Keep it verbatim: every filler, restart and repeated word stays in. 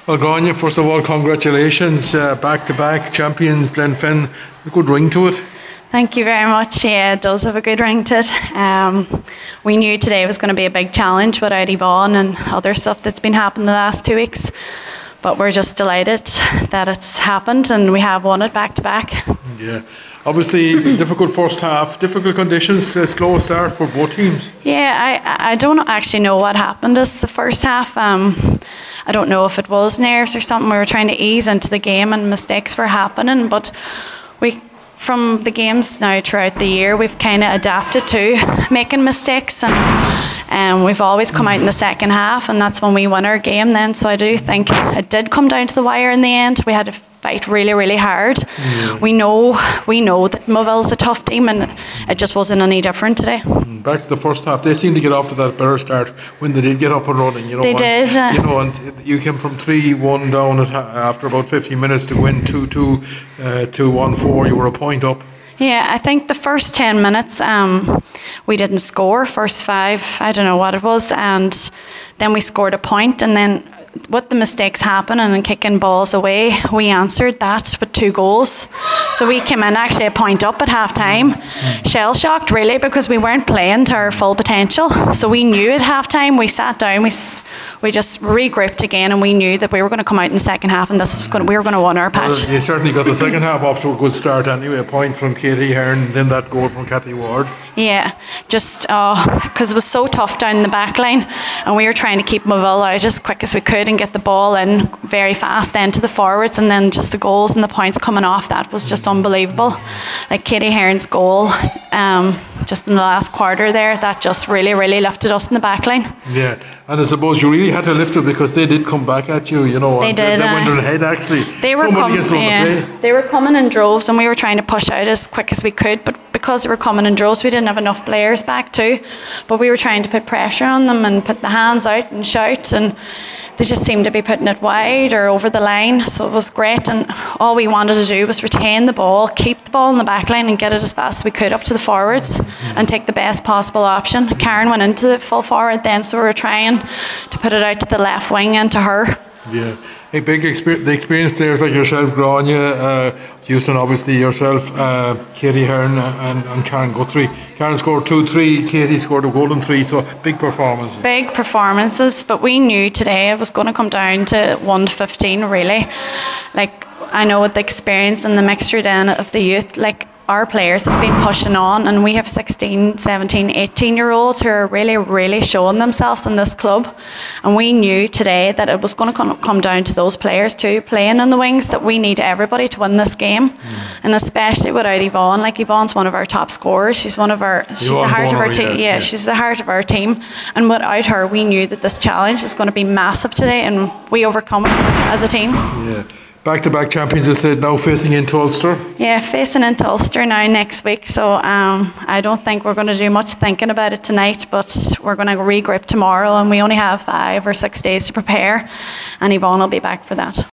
Well, Grania, first of all, congratulations. Uh, back-to-back champions, Glenfin. A good ring to it. Thank you very much. Yeah, it does have a good ring to it. Um, we knew today was going to be a big challenge without Yvonne and other stuff that's been happening the last two weeks. But we're just delighted that it's happened and we have won it back-to-back. Yeah. Obviously, difficult first half, difficult conditions, a slow start for both teams. Yeah, I, I don't actually know what happened as the first half. Um, I don't know if it was nerves or something. We were trying to ease into the game and mistakes were happening. But we, from the games now throughout the year, we've kind of adapted to making mistakes. And um, we've always come out in the second half and that's when we win our game then. So I do think it did come down to the wire in the end. We had to fight really, really hard. Yeah. We know we know that Moville's a tough team and it just wasn't any different today. Back to the first half, they seemed to get off to that better start when they did get up and running. You know, they and, did. Uh, you know, and you came from three one down at, after about fifteen minutes to win two two uh, to one four. You were a point up. Yeah, I think the first ten minutes um, we didn't score. First five, I don't know what it was, and then we scored a point, and then with the mistakes happening and kicking balls away, we answered that with two goals. So we came in actually a point up at half time. Shell shocked really because we weren't playing to our full potential. So we knew at half time, we sat down, we we just regrouped again and we knew that we were going to come out in the second half and this was going to, we were going to win our patch. Well, you certainly got the second half off to a good start anyway. A point from Katie Hearn, then that goal from Kathy Ward. Yeah, just because uh, it was so tough down the back line and we were trying to keep Moville out as quick as we could and get the ball in very fast then to the forwards, and then just the goals and the points coming off that was just unbelievable. Like Katie Hearn's goal um, just in the last quarter there, that just really really lifted us in the back line. Yeah, and I suppose you really had to lift it because they did come back at you, you know. They did. They, they uh, went ahead actually. They were, com- yeah, they were coming in droves and we were trying to push out as quick as we could, but because they were coming in droves we didn't have enough players back too, but we were trying to put pressure on them and put the hands out and shout, and they just seemed to be putting it wide or over the line, so it was great. And all we wanted to do was retain the ball, keep the ball in the back line and get it as fast as we could up to the forwards and take the best possible option. Karen went into the full forward then, so we were trying to put it out to the left wing and to her. Yeah, a big experience. The experienced players like yourself, Grania, uh, Houston, obviously yourself, uh, Katie Hearn, and, and Karen Guthrie. Karen scored two, three. Katie scored a goal and three. So big performances. Big performances, but we knew today it was going to come down to one to fifteen. Really, like I know with the experience and the mixture then of the youth, like. Our players have been pushing on and we have sixteen, seventeen, eighteen year olds who are really, really showing themselves in this club, and we knew today that it was going to come down to those players too, playing in the wings, that we need everybody to win this game. Mm. And especially without Yvonne, like Yvonne's one of our top scorers, she's one of our, she's Yvonne the heart Bonner, of our team, yeah, yeah, yeah, she's the heart of our team, and without her we knew that this challenge was going to be massive today and we overcome it as a team. Yeah. Back-to-back champions, I said, now facing into Ulster. Yeah, facing into Ulster now next week. So um, I don't think we're going to do much thinking about it tonight, but we're going to regroup tomorrow and we only have five or six days to prepare and Yvonne will be back for that.